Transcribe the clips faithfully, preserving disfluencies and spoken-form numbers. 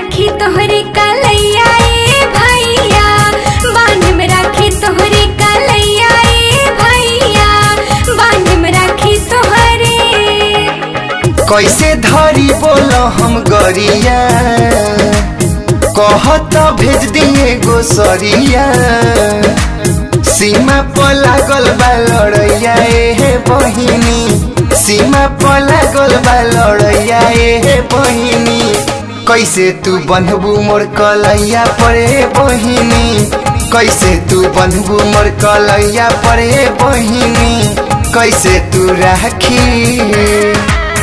राखी तोहरे कलैया ए भैया, बांध में राखी तोहरे कलैया ए भैया, बांध में राखी तोहरे। कैसे धरी बोलो हम गरिया, कहत भेज दिए गोसरिया, सीमा पर लागल बा लड़ैया ए बहिनी, सीमा पर लागल बा लड़ैया ए बहिनी, कैसे तू बंधबू मोर कलैया परे बहिनी, कैसे तू बंधबू मोर कलैया परे बहिनी, कैसे तू राखी।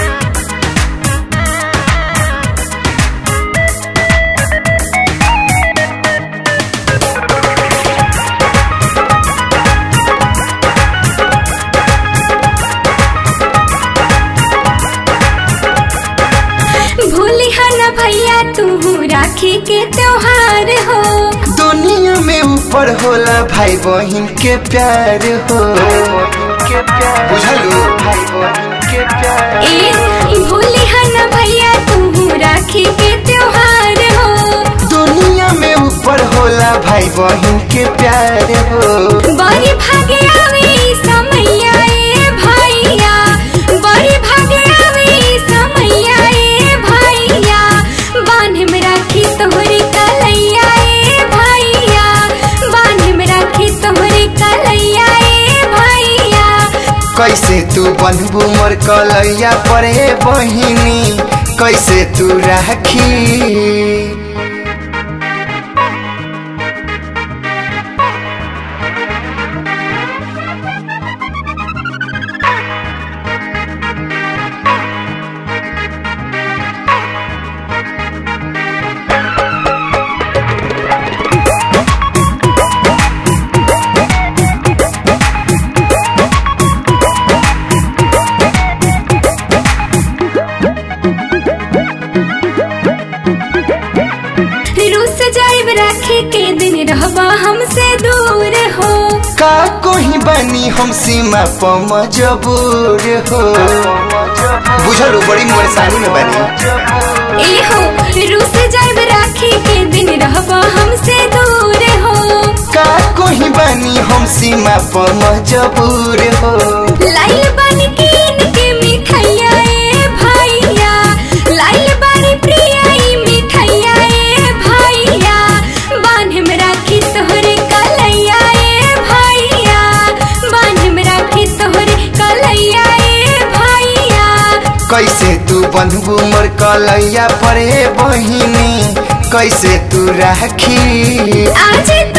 भैया तू राखी के त्योहार हो, दुनिया में ऊपर होला भाई बहन के प्यार हो, बुझलू भाई बहन के प्यार। ए भूली हन भैया तू राखी के त्योहार हो, दुनिया में ऊपर होला भाई बहन के प्यार हो। बड़ी भागे आवे समैया ए भैया, बड़ी भागे आवे समैया ए भैया, बांध में राखी तोहरे कलैया ए भैया, बांध में राखी तोहरे कलैया ए भैया। कैसे तू बंधबू मोर कलैया परे बहिनी, कैसे तू राखी। राखी के दिन रहबा हमसे दूर हो, का कोई बनी हम सीमा पर मजबूर हो, बुझलू बड़ी परेशानी में बनी। ए हो रूस जाइब राखी के दिन रहबा हमसे दूर हो, का कोई बनी हम सीमा पर मजबूर हो। लाइल बनी कीन के मिठाइया ए भैया, लाइल बनी प्रिया ई मिठाइया ए भैया, बांध में राखी तोहरे कलैया ए भैया, बांध में राखी तोहरे कलैया ए भैया। कैसे तू बंधबू मोर कलैया परे बहिनी, कैसे तू राखी। आज